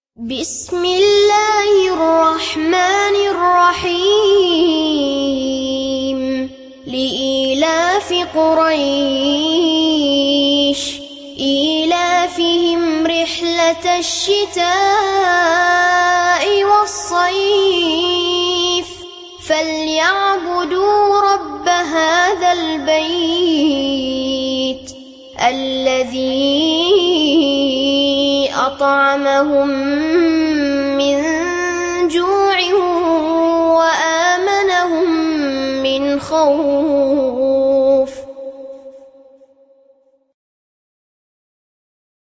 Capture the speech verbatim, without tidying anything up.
بسم الله الرحمن الرحيم لإيلاف قريش إيلافهم رحلة الشتاء والصيف فليعبدوا رب هذا البيت الذي أطعمهم من جوع وآمنهم من خوف.